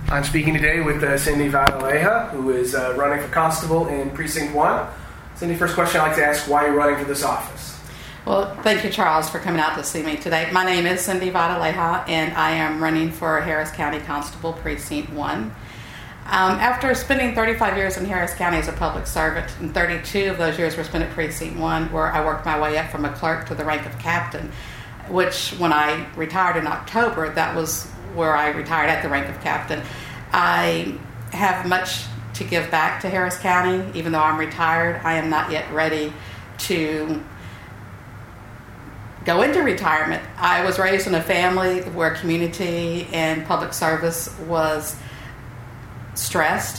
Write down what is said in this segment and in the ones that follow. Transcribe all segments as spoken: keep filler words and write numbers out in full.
I'm speaking today with uh, Cindy Vadaleja, who is uh, running for constable in Precinct one. Cindy, first question I'd like to ask, why are you running for this office? Well, thank you, Charles, for coming out to see me today. My name is Cindy Vadaleja, and I am running for Harris County Constable Precinct one. Um, after spending thirty-five years in Harris County as a public servant, and thirty-two of those years were spent at Precinct one, where I worked my way up from a clerk to the rank of captain, which when I retired in October, that was where I retired at the rank of captain. I have much to give back to Harris County. Even though I'm retired, I am not yet ready to go into retirement. I was raised in a family where community and public service was stressed,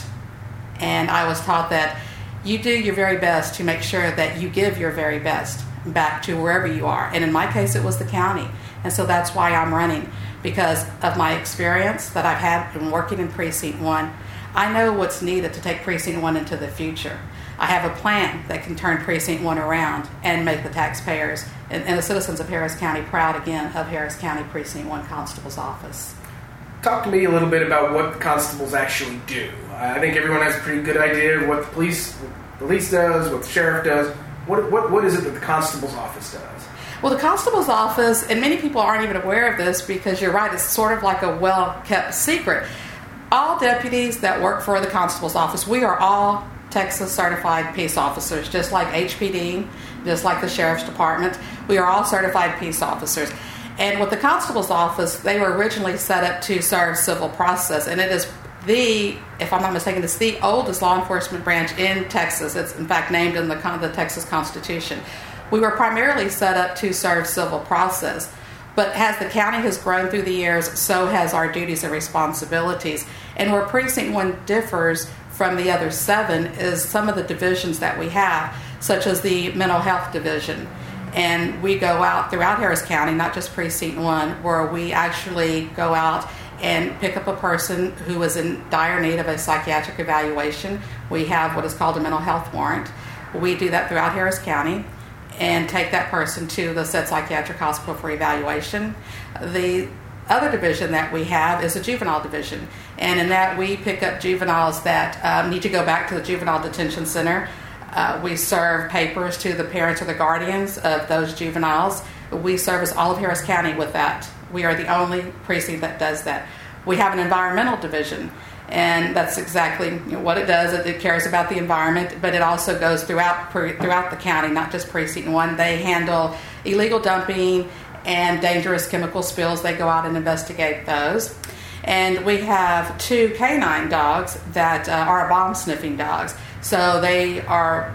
and I was taught that you do your very best to make sure that you give your very best back to wherever you are, and in my case it was the county, and so that's why I'm running, because of my experience that I've had in working in Precinct one. I know what's needed to take Precinct one into the future. I have a plan that can turn Precinct one around and make the taxpayers and, and the citizens of Harris County proud again of Harris County Precinct one Constable's Office. Talk to me a little bit about what the constables actually do. I think everyone has a pretty good idea of what the police, what the police does, what the sheriff does. What, what, what is it that the constable's office does? Well, the constable's office, and many people aren't even aware of this because you're right, it's sort of like a well-kept secret. All deputies that work for the constable's office, we are all Texas certified peace officers, just like H P D, just like the sheriff's department. We are all certified peace officers. And with the constable's office, they were originally set up to serve civil process, and it is the, if I'm not mistaken, it's the oldest law enforcement branch in Texas. It's in fact named in the, the Texas Constitution. We were primarily set up to serve civil process, but as the county has grown through the years, so has our duties and responsibilities. And where Precinct one differs from the other seven is some of the divisions that we have, such as the mental health division. And we go out throughout Harris County, not just Precinct one, where we actually go out and pick up a person who is in dire need of a psychiatric evaluation. We have what is called a mental health warrant. We do that throughout Harris County and take that person to the said psychiatric hospital for evaluation. The other division that we have is a juvenile division, and in that we pick up juveniles that um, need to go back to the juvenile detention center. Uh, we serve papers to the parents or the guardians of those juveniles. We service all of Harris County with that. We are the only precinct that does that. We have an environmental division, and that's exactly you know, what it does. It, it cares about the environment, but it also goes throughout throughout the county, not just Precinct one. They handle illegal dumping and dangerous chemical spills. They go out and investigate those. And we have two canine dogs that uh, are bomb sniffing dogs. So they are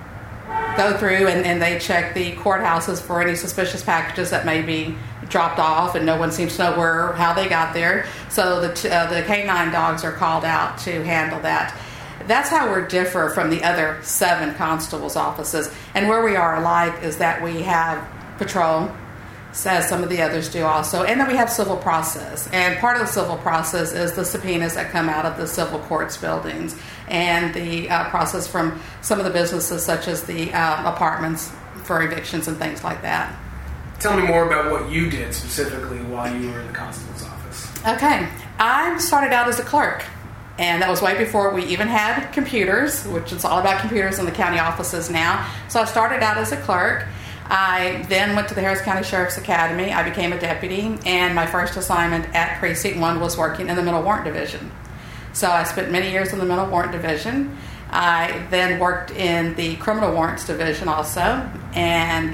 go through and, and they check the courthouses for any suspicious packages that may be dropped off, and no one seems to know where how they got there. So the t- uh, the canine dogs are called out to handle that. That's how we're differ from the other seven constables' offices. And where we are alike is that we have patrol, as some of the others do also, and then we have civil process. And part of the civil process is the subpoenas that come out of the civil courts buildings and the uh, process from some of the businesses such as the uh, apartments for evictions and things like that. Tell me more about what you did specifically while you were in the constable's office. Okay. I started out as a clerk, and that was way before we even had computers, which is all about computers in the county offices now. So I started out as a clerk. I then went to the Harris County Sheriff's Academy. I became a deputy, and my first assignment at Precinct one was working in the Mental Warrant Division. So I spent many years in the Mental Warrant Division. I then worked in the Criminal Warrants Division also, and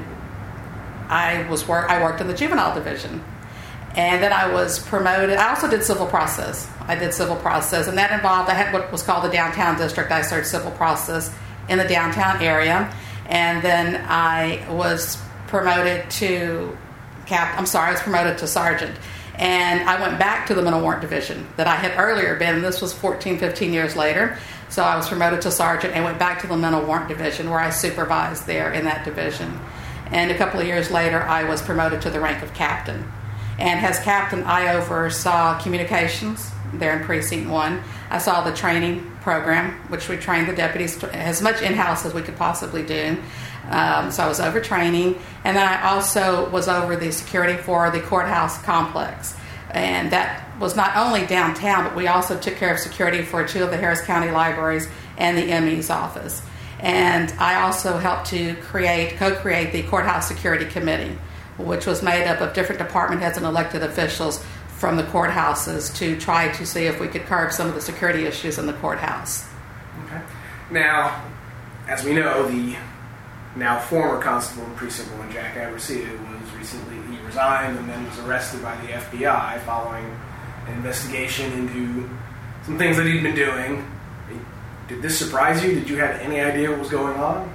I was work. I worked in the Juvenile Division. And then I was promoted. I also did civil process. I did civil process, and that involved, I had what was called the downtown district. I served civil process in the downtown area. And then I was promoted to cap. I'm sorry, I was promoted to sergeant. And I went back to the mental warrant division that I had earlier been. This was fourteen, fifteen years later. So I was promoted to sergeant and went back to the mental warrant division where I supervised there in that division. And a couple of years later, I was promoted to the rank of captain. And as captain, I oversaw communications there in Precinct one. I saw the training program, which we trained the deputies as much in-house as we could possibly do. Um, so I was over training. And then I also was over the security for the courthouse complex. And that was not only downtown, but we also took care of security for two of the Harris County libraries and the M E's office. And I also helped to create, co-create the Courthouse Security Committee, which was made up of different department heads and elected officials from the courthouses to try to see if we could curb some of the security issues in the courthouse. Okay. Now, as we know, the now former constable in Precinct one, Jack Abercia, was recently, he resigned and then was arrested by the F B I following an investigation into some things that he'd been doing. Did this surprise you? Did you have any idea what was going on?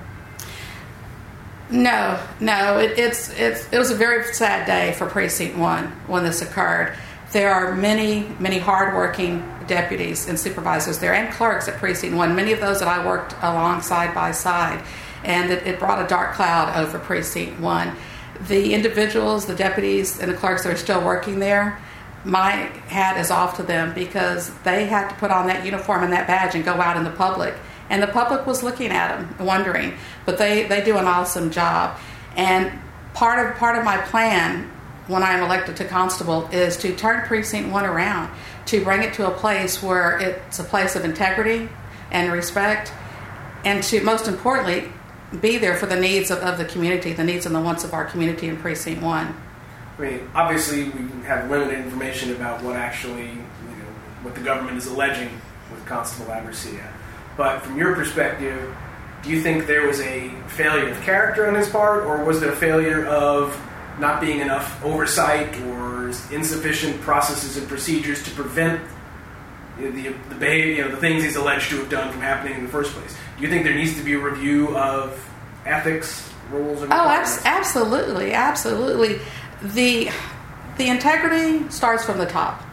No, no. It, it's, it's, it was a very sad day for Precinct one when this occurred. There are many, many hardworking deputies and supervisors there and clerks at Precinct one, many of those that I worked along side by side. And it, it brought a dark cloud over Precinct one. The individuals, the deputies, and the clerks that are still working there, my hat is off to them because they had to put on that uniform and that badge and go out in the public. And the public was looking at them, wondering. But they, they do an awesome job. And part of part of my plan when I'm elected to constable is to turn Precinct one around, to bring it to a place where it's a place of integrity and respect, and to, most importantly, be there for the needs of, of the community, the needs and the wants of our community in Precinct one. I mean, obviously we have limited information about what actually, you know, what the government is alleging with Constable Abercia. But from your perspective, do you think there was a failure of character on his part, or was there a failure of not being enough oversight or insufficient processes and procedures to prevent you know, the the behavior, you know, the things he's alleged to have done from happening in the first place? Do you think there needs to be a review of ethics, rules, and oh, abs- absolutely, absolutely. The the integrity starts from the top.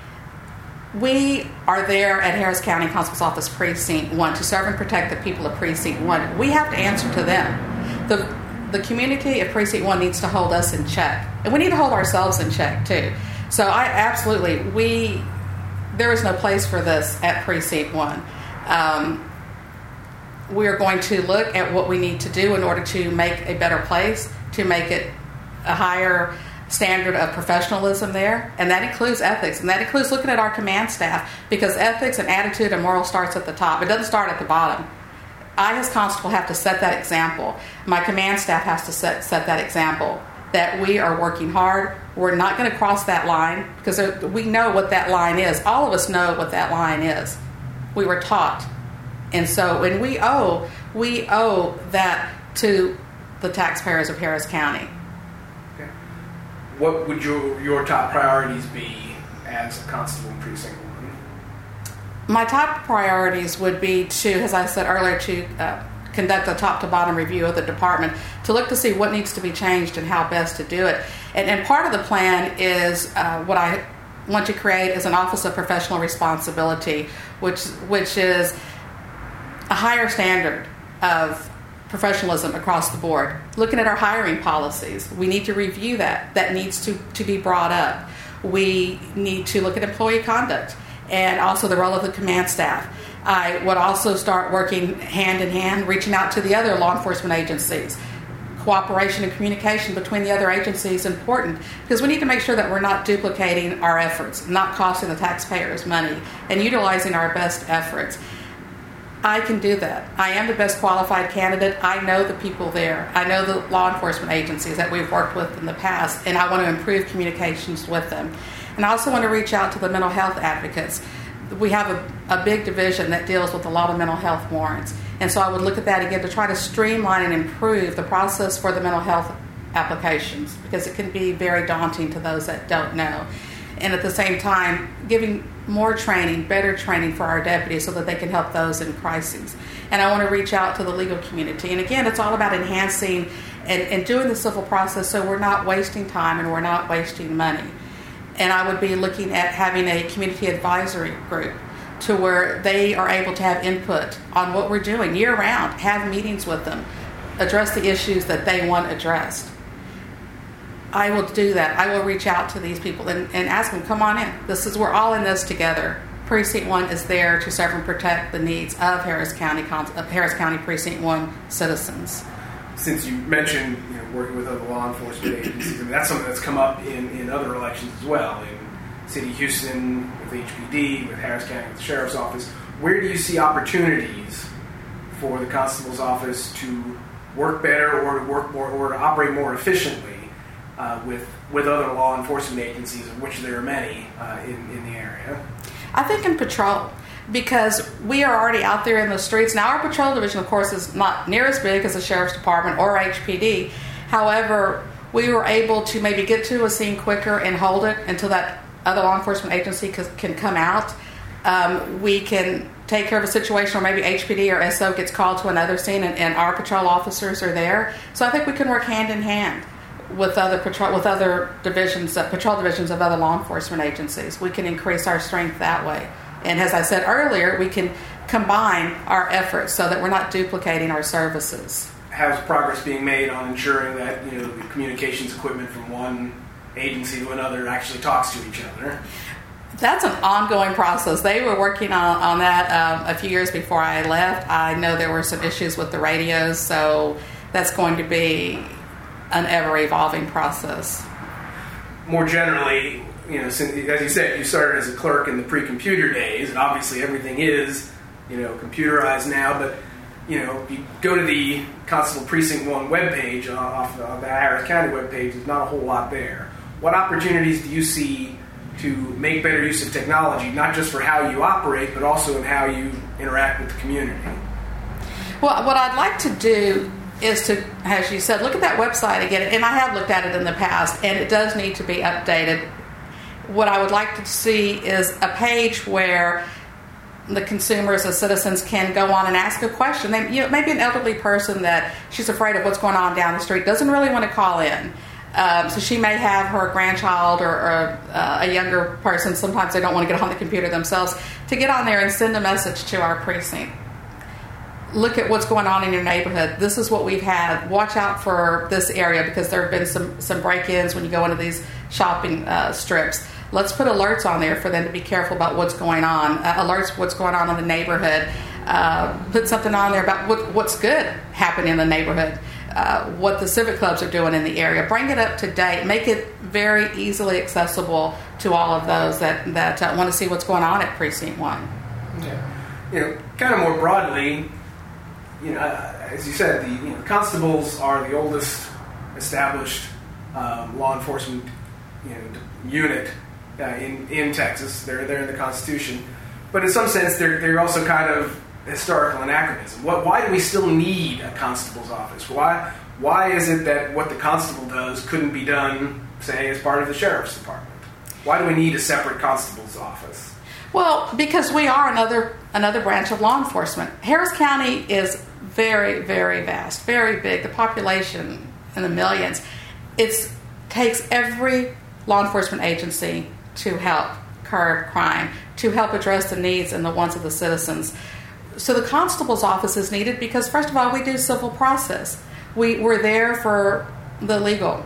We are there at Harris County Constable's Office Precinct one to serve and protect the people of Precinct one. We have to answer to them. The the community of Precinct one needs to hold us in check. And we need to hold ourselves in check too. So I absolutely, we, there is no place for this at Precinct one. Um, we are going to look at what we need to do in order to make a better place, to make it a higher standard of professionalism there, and that includes ethics, and that includes looking at our command staff, because ethics and attitude and moral starts at the top. It doesn't start at the bottom. I, as constable, have to set that example. My command staff has to set, set that example, that we are working hard. We're not going to cross that line, because there, we know what that line is. All of us know what that line is. We were taught. And so, and we owe, we owe that to the taxpayers of Harris County. What would your your top priorities be as a constable in Precinct one? My top priorities would be to, as I said earlier, to uh, conduct a top-to-bottom review of the department, to look to see what needs to be changed and how best to do it. And, and part of the plan is uh, what I want to create is an Office of Professional Responsibility, which which is a higher standard of professionalism across the board. Looking at our hiring policies, we need to review that. That needs to, to be brought up. We need to look at employee conduct and also the role of the command staff. I would also start working hand in hand, reaching out to the other law enforcement agencies. Cooperation and communication between the other agencies is important, because we need to make sure that we're not duplicating our efforts, not costing the taxpayers money, and utilizing our best efforts. I can do that. I am the best qualified candidate. I know the people there. I know the law enforcement agencies that we've worked with in the past, and I want to improve communications with them. And I also want to reach out to the mental health advocates. We have a, a big division that deals with a lot of mental health warrants. And so I would look at that again to try to streamline and improve the process for the mental health applications, because it can be very daunting to those that don't know. And at the same time, giving more training, better training for our deputies so that they can help those in crises. And I want to reach out to the legal community. And again, it's all about enhancing and, and doing the civil process so we're not wasting time and we're not wasting money. And I would be looking at having a community advisory group to where they are able to have input on what we're doing year-round, have meetings with them, address the issues that they want addressed. I will do that. I will reach out to these people and, and ask them, come on in. This is, we're all in this together. Precinct one is there to serve and protect the needs of Harris County, of Harris County Precinct one citizens. Since you mentioned you know, working with other law enforcement agencies, I mean, that's something that's come up in, in other elections as well. In City of Houston with H P D, with Harris County with the Sheriff's Office. Where do you see opportunities for the Constable's Office to work better or to work more or to operate more efficiently uh, with with other law enforcement agencies, of which there are many uh, in, in the area? I think in patrol, because we are already out there in the streets. Now, our patrol division, of course, is not near as big as the Sheriff's Department or H P D. However, we were able to maybe get to a scene quicker and hold it until that other law enforcement agency can come out. Um, we can take care of a situation where maybe H P D or S O gets called to another scene, and, and our patrol officers are there. So I think we can work hand in hand with other patrol with other divisions, uh, patrol divisions of other law enforcement agencies. We can increase our strength that way. And as I said earlier, we can combine our efforts so that we're not duplicating our services. How's progress being made on ensuring that, you know, the communications equipment from one agency to another actually talks to each other? That's an ongoing process. They were working on, on that um, a few years before I left. I know there were some issues with the radios, so that's going to be an ever-evolving process. More generally, you know, since, as you said, you started as a clerk in the pre-computer days, and obviously everything is, you know, computerized now, but, you know, you go to the Constable Precinct one webpage, off the, the Harris County webpage, there's not a whole lot there. What opportunities do you see to make better use of technology, not just for how you operate, but also in how you interact with the community? Well, what I'd like to do is to, as you said, look at that website again, and I have looked at it in the past, and it does need to be updated. What I would like to see is a page where the consumers, the citizens, can go on and ask a question. They, you know, maybe an elderly person that she's afraid of what's going on down the street, doesn't really want to call in. Um, so she may have her grandchild or, or uh, a younger person, sometimes they don't want to get on the computer themselves, to get on there and send a message to our precinct. Look at what's going on in your neighborhood. This is what we've had. Watch out for this area because there have been some, some break-ins when you go into these shopping uh, strips. Let's put alerts on there for them to be careful about what's going on. Uh, alerts what's going on in the neighborhood. Uh, put something on there about what, what's good happening in the neighborhood. Uh, what the civic clubs are doing in the area. Bring it up to date. Make it very easily accessible to all of those that, that uh, want to see what's going on at Precinct one. Okay. You know, kind of more broadly, you know, uh, as you said, the you know, constables are the oldest established um, law enforcement you know, unit uh, in in Texas. They're they're in the Constitution, but in some sense, they're they're also kind of historical anachronism. What, why do we still need a constable's office? Why why is it that what the constable does couldn't be done, say, as part of the sheriff's department? Why do we need a separate constable's office? Well, because we are another another branch of law enforcement. Harris County is very, very vast, very big. The population in the millions. It takes every law enforcement agency to help curb crime, to help address the needs and the wants of the citizens. So the constable's office is needed because, first of all, we do civil process. We, we're there for the legal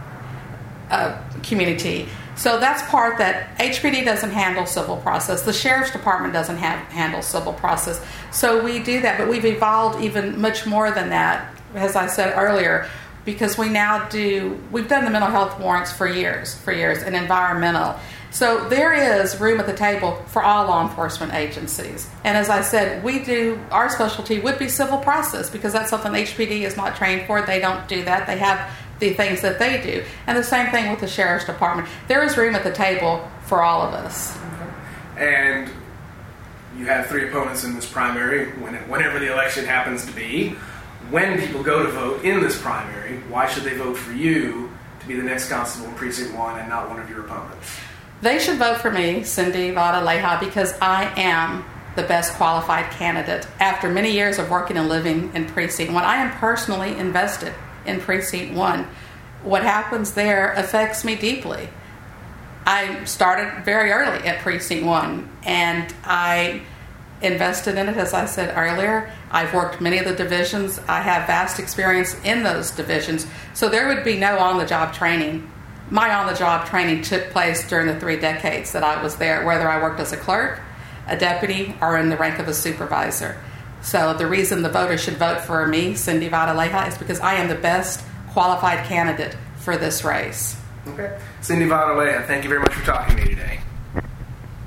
uh, community. So that's part that H P D doesn't handle civil process. The Sheriff's Department doesn't have handle civil process. So we do that, but we've evolved even much more than that, as I said earlier, because we now do, we've done the mental health warrants for years, for years, and environmental. So there is room at the table for all law enforcement agencies. And as I said, we do, our specialty would be civil process because that's something H P D is not trained for. They don't do that. They have the things that they do. And the same thing with the Sheriff's Department. There is room at the table for all of us. And you have three opponents in this primary, whenever the election happens to be. When people go to vote in this primary, why should they vote for you to be the next constable in Precinct one and not one of your opponents? They should vote for me, Cindy Vada-Leja, because I am the best qualified candidate. After many years of working and living in Precinct one, I am personally invested in Precinct one. What happens there affects me deeply. I started very early at Precinct one, and I invested in it, as I said earlier. I've worked many of the divisions. I have vast experience in those divisions, so there would be no on-the-job training. My on-the-job training took place during the three decades that I was there, whether I worked as a clerk, a deputy, or in the rank of a supervisor. So the reason the voters should vote for me, Cindy Vada-Leja, is because I am the best qualified candidate for this race. Okay. Cindy Vada-Leja, thank you very much for talking to me today.